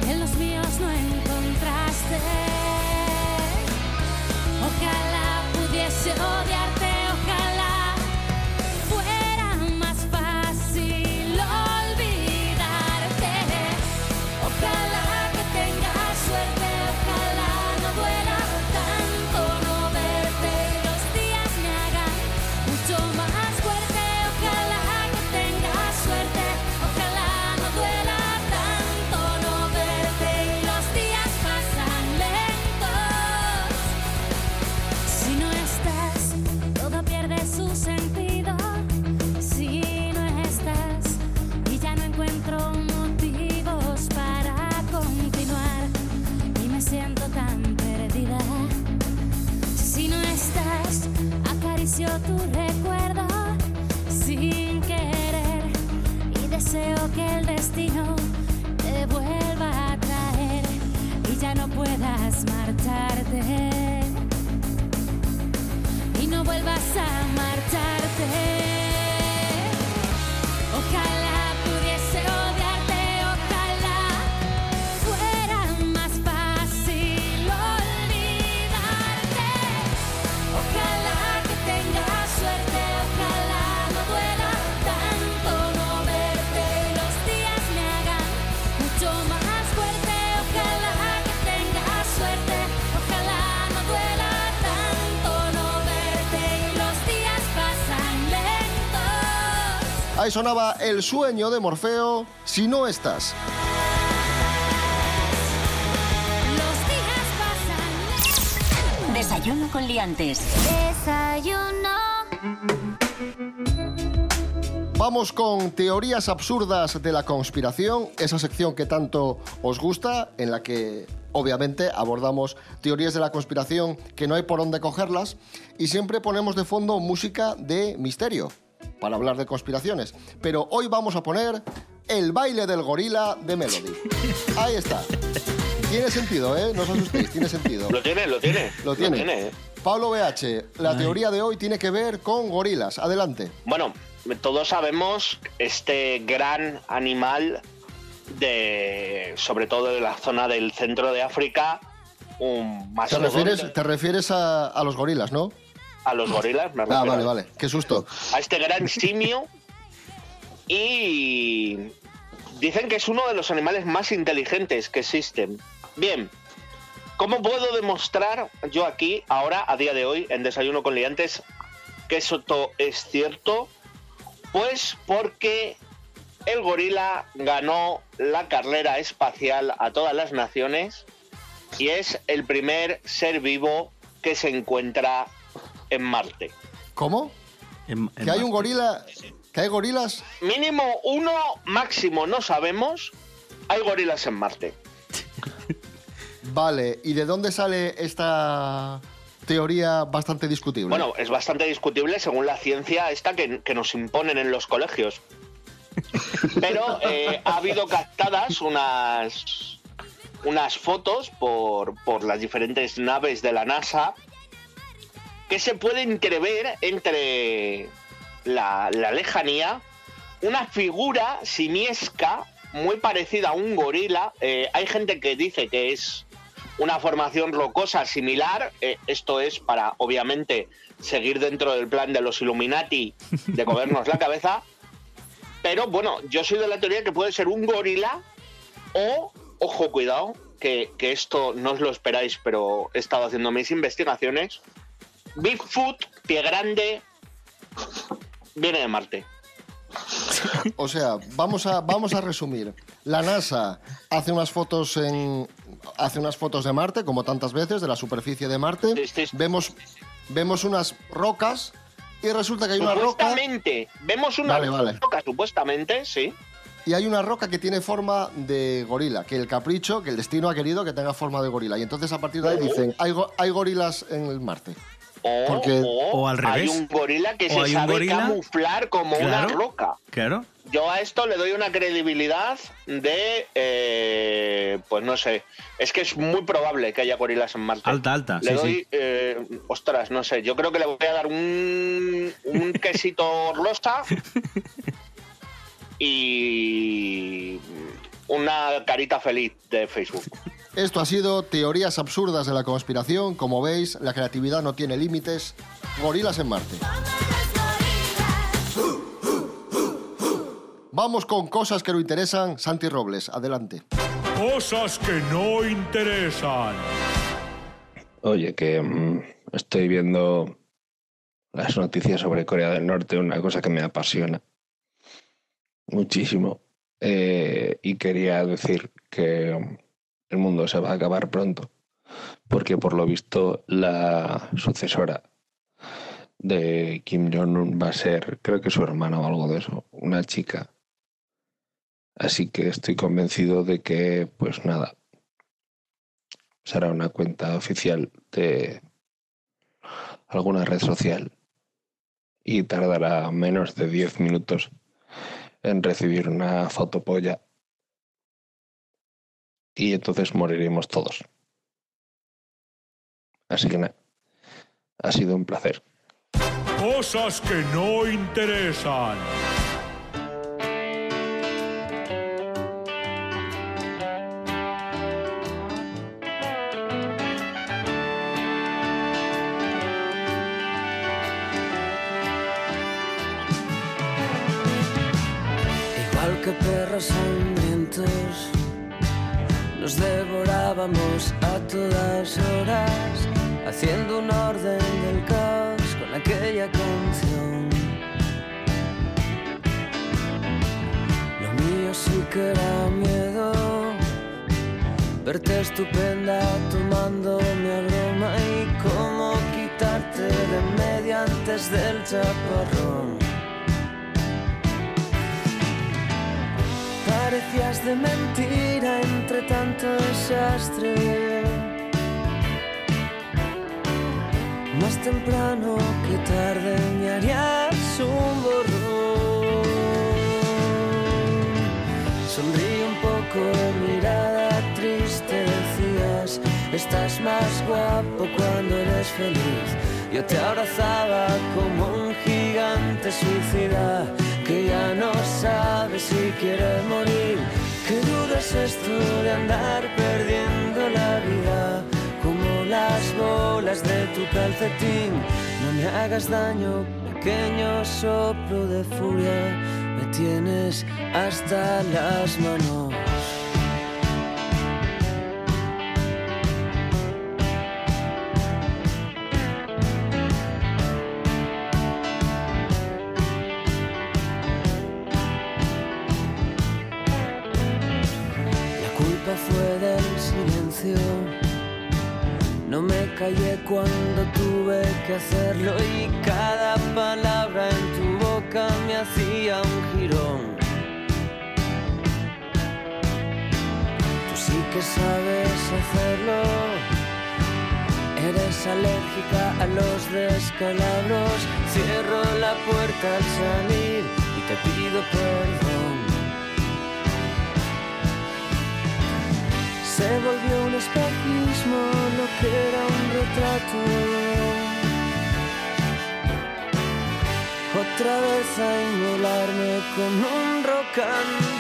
deseo que el destino te vuelva a traer y ya no puedas marcharte y no vuelvas a marcharte. Ojalá pudiese odiarte, ojalá fuera más fácil olvidarte. Ojalá que tengas suerte, ojalá no duela tanto no verte y los días me hagan mucho más fuerte. Ojalá que tengas suerte, ojalá no duela tanto no verte y los días pasan lentos.
Ahí sonaba El sueño de Morfeo, Si no estás.
Desayuno con liantes.
Desayuno.
Vamos con teorías absurdas de la conspiración, esa sección que tanto os gusta, en la que obviamente abordamos teorías de la conspiración que no hay por dónde cogerlas y siempre ponemos de fondo música de misterio para hablar de conspiraciones. Pero hoy vamos a poner El baile del gorila de Melody. Ahí está. Tiene sentido, ¿eh? No os asustéis, tiene sentido.
Lo tiene.
Lo tiene. Pablo BH, la teoría de hoy tiene que ver con gorilas. Adelante.
Bueno, todos sabemos este gran animal sobre todo de la zona del centro de África, un mastodonte.
¿Te refieres a los gorilas, no?
A los gorilas, me refiero.
Vale. Qué susto.
A este gran simio. Y dicen que es uno de los animales más inteligentes que existen. Bien, ¿cómo puedo demostrar yo aquí, ahora, a día de hoy, en Desayuno con Liantes, que eso es cierto? Pues porque el gorila ganó la carrera espacial a todas las naciones y es el primer ser vivo que se encuentra en Marte.
¿Cómo? ¿Que hay un gorila? ¿Que hay gorilas?
Mínimo uno, máximo no sabemos. Hay gorilas en Marte.
Vale, ¿y de dónde sale esta teoría bastante discutible?
Bueno, es bastante discutible según la ciencia esta que nos imponen en los colegios. Pero ha habido captadas unas fotos por las diferentes naves de la NASA que se puede entrever entre la lejanía una figura simiesca muy parecida a un gorila. Hay gente que dice que es una formación rocosa similar. Esto es para, obviamente, seguir dentro del plan de los Illuminati de comernos la cabeza. Pero bueno, yo soy de la teoría que puede ser un gorila o, ojo, cuidado, que esto no os lo esperáis, pero he estado haciendo mis investigaciones. Bigfoot, pie grande, viene de Marte.
O sea, vamos a resumir. La NASA hace unas fotos de Marte, como tantas veces, de la superficie de Marte.
Sí.
Vemos unas rocas y resulta que hay una roca...
Vemos una roca, supuestamente, sí.
Y hay una roca que tiene forma de gorila, que el capricho, que el destino ha querido que tenga forma de gorila. Y entonces a partir de ahí dicen, hay gorilas en el Marte.
O al revés.
Hay un gorila que se sabe camuflar como una roca.
Claro.
Yo a esto le doy una credibilidad de... pues no sé. Es que es muy probable que haya gorilas en Marte.
Alta.
Le doy... ostras, no sé. Yo creo que le voy a dar un quesito rosa y una carita feliz de Facebook.
Esto ha sido Teorías Absurdas de la Conspiración. Como veis, la creatividad no tiene límites. Gorilas en Marte. Vamos con cosas que no interesan. Santi Robles, adelante.
Cosas que no interesan.
Oye, que estoy viendo las noticias sobre Corea del Norte, una cosa que me apasiona muchísimo. Y quería decir que el mundo se va a acabar pronto, porque por lo visto la sucesora de Kim Jong-un va a ser, creo que su hermana o algo de eso, una chica. Así que estoy convencido de que, pues nada, será una cuenta oficial de alguna red social y tardará menos de 10 minutos en recibir una fotopolla y entonces moriremos todos. Así que nada, ha sido un placer.
Cosas que no interesan.
Igual que perros hambrientos, nos devorábamos a todas horas, haciendo un orden del caos con aquella canción. Lo mío sí que era miedo, verte estupenda tomándome a broma y cómo quitarte de medio antes del chaparrón. Parecías de mentira entre tanto desastre. Más temprano que tarde me harías un borrón. Sonríe un poco, mirada triste, decías, estás más guapo cuando eres feliz. Yo te abrazaba como un gigante suicida que ya no sabe si quiere morir. ¿Qué duda es esto de andar perdiendo la vida? Como las bolas de tu calcetín. No me hagas daño, pequeño soplo de furia. Me tienes hasta las manos. Fue del silencio, no me callé cuando tuve que hacerlo y cada palabra en tu boca me hacía un jirón. Tú sí que sabes hacerlo, eres alérgica a los descalabros. Cierro la puerta al salir y te pido perdón. Se volvió un espejismo lo que era un retrato. Otra vez a inmolarme con un rock and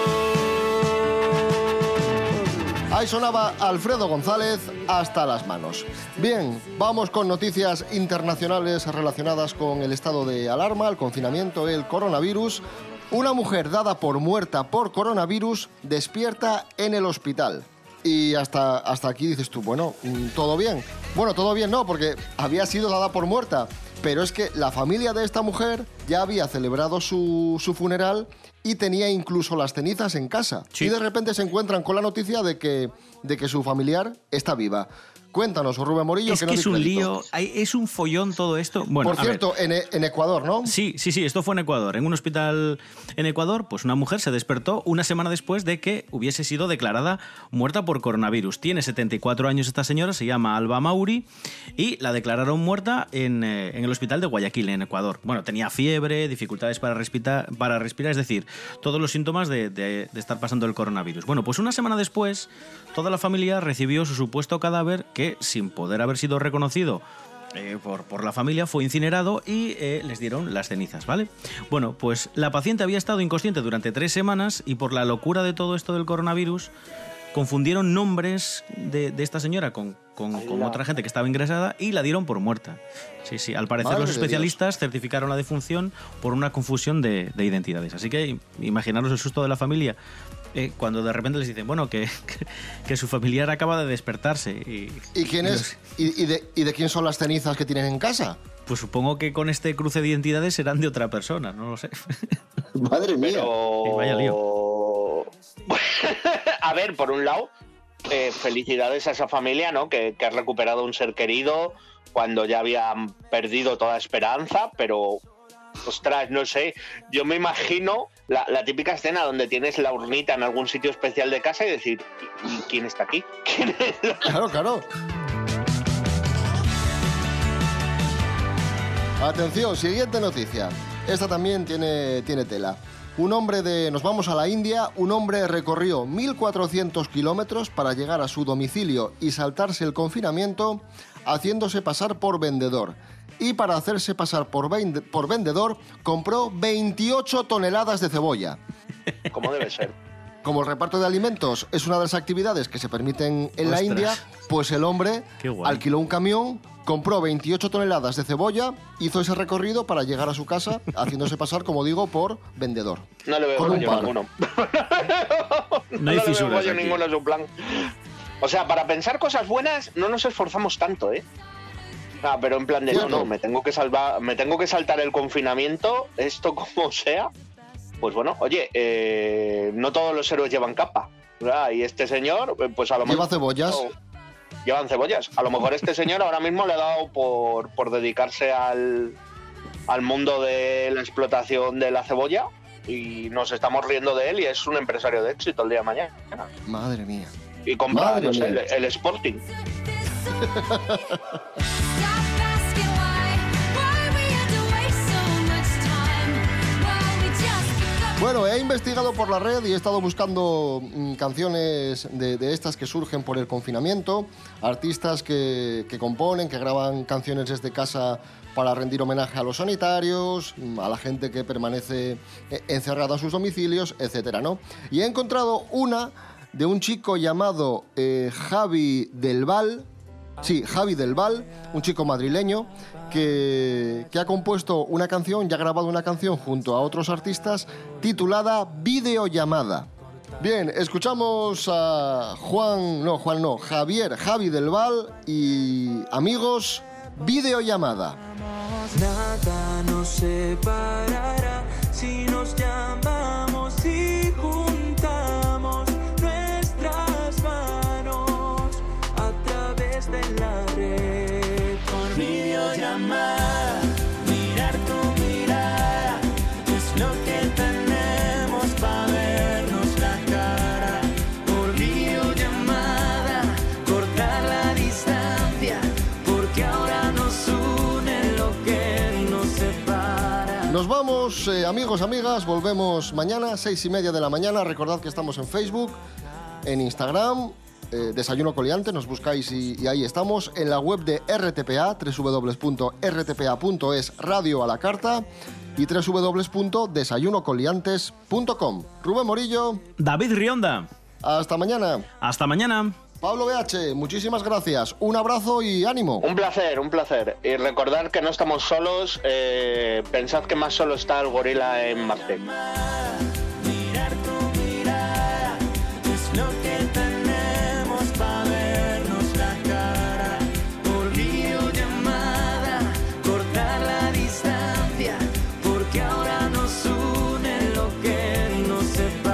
roll.
Ahí sonaba Alfredo González, Hasta las manos. Bien, vamos con noticias internacionales relacionadas con el estado de alarma, el confinamiento, el coronavirus. Una mujer dada por muerta por coronavirus despierta en el hospital. Y hasta aquí dices tú, bueno, ¿todo bien? Bueno, todo bien no, porque había sido dada por muerta. Pero es que la familia de esta mujer ya había celebrado su funeral y tenía incluso las cenizas en casa. Sí. Y de repente se encuentran con la noticia de que su familiar está viva. Cuéntanos, Rubén Morillo.
Es que es un lío, es un follón todo esto. Bueno,
por cierto, en Ecuador, ¿no?
Sí, esto fue en Ecuador. En un hospital en Ecuador, pues una mujer se despertó una semana después de que hubiese sido declarada muerta por coronavirus. Tiene 74 años esta señora, se llama Alba Mauri, y la declararon muerta en el hospital de Guayaquil, en Ecuador. Bueno, tenía fiebre, dificultades para respirar, es decir, todos los síntomas de estar pasando el coronavirus. Bueno, pues una semana después, toda la familia recibió su supuesto cadáver que, sin poder haber sido reconocido por la familia, fue incinerado y les dieron las cenizas, ¿vale? Bueno, pues la paciente había estado inconsciente durante 3 semanas y por la locura de todo esto del coronavirus confundieron nombres de esta señora con otra gente que estaba ingresada y la dieron por muerta. Sí, al parecer los especialistas certificaron la defunción por una confusión de identidades. Así que imaginaros el susto de la familia cuando de repente les dicen, bueno, que su familiar acaba de despertarse.
¿Y quién es? ¿Y de quién son las cenizas que tienen en casa?
Pues supongo que con este cruce de identidades serán de otra persona, no lo sé.
Madre mía.
Pero...
vaya lío.
A ver, por un lado, felicidades a esa familia, ¿no? Que ha recuperado un ser querido cuando ya habían perdido toda esperanza, pero... Ostras, no sé, yo me imagino la típica escena donde tienes la urnita en algún sitio especial de casa y decir, ¿y quién está aquí? ¿Quién es?
Claro. Atención, siguiente noticia. Esta también tiene tela. Nos vamos a la India. Un hombre recorrió 1.400 kilómetros para llegar a su domicilio y saltarse el confinamiento haciéndose pasar por vendedor. Y para hacerse pasar por vendedor, compró 28 toneladas de cebolla.
Como debe ser.
Como el reparto de alimentos es una de las actividades que se permiten en la India, pues el hombre alquiló un camión, compró 28 toneladas de cebolla, hizo ese recorrido para llegar a su casa, haciéndose pasar, como digo, por vendedor.
No le veo fallo ninguno.
No hay fisuras aquí.
Ninguno en su plan. O sea, para pensar cosas buenas no nos esforzamos tanto, ¿eh? Ah, pero en plan de no, me tengo que saltar el confinamiento, esto como sea. Pues bueno, oye, no todos los héroes llevan capa, ¿verdad? Y este señor, pues a lo mejor...
¿Lleva cebollas?
Llevan cebollas. A lo mejor este señor ahora mismo le ha dado por dedicarse al mundo de la explotación de la cebolla y nos estamos riendo de él y es un empresario de éxito el día de mañana.
Madre mía.
Y compra, no sé, el Sporting.
Bueno, he investigado por la red y he estado buscando canciones de estas que surgen por el confinamiento, artistas que componen, que graban canciones desde casa para rendir homenaje a los sanitarios, a la gente que permanece encerrada en sus domicilios, etcétera, ¿no? Y he encontrado una de un chico llamado Javi Del Val, un chico madrileño, que ha compuesto una canción y ha grabado una canción junto a otros artistas titulada Videollamada. Bien, escuchamos a Javi Del Val y amigos, Videollamada.
Nada nos separará si nos llamamos y juntamos nuestras manos a través de la red. Por videollamada, mirar tu mirada es lo que tenemos para vernos la cara. Por videollamada, cortar la distancia, porque ahora nos une lo que nos separa.
Nos vamos, amigos, amigas, volvemos mañana, 6:30 de la mañana. Recordad que estamos en Facebook, en Instagram, Desayuno Coliante, nos buscáis y ahí estamos. En la web de RTPA, www.rtpa.es, radio a la carta, y www.desayunocoliantes.com. Rubén Morillo.
David Rionda.
Hasta mañana.
Hasta mañana.
Pablo BH, muchísimas gracias. Un abrazo y ánimo.
Un placer, un placer. Y recordad que no estamos solos. Pensad que más solo está el gorila en Marte.
Porque ahora nos une lo que nos separa.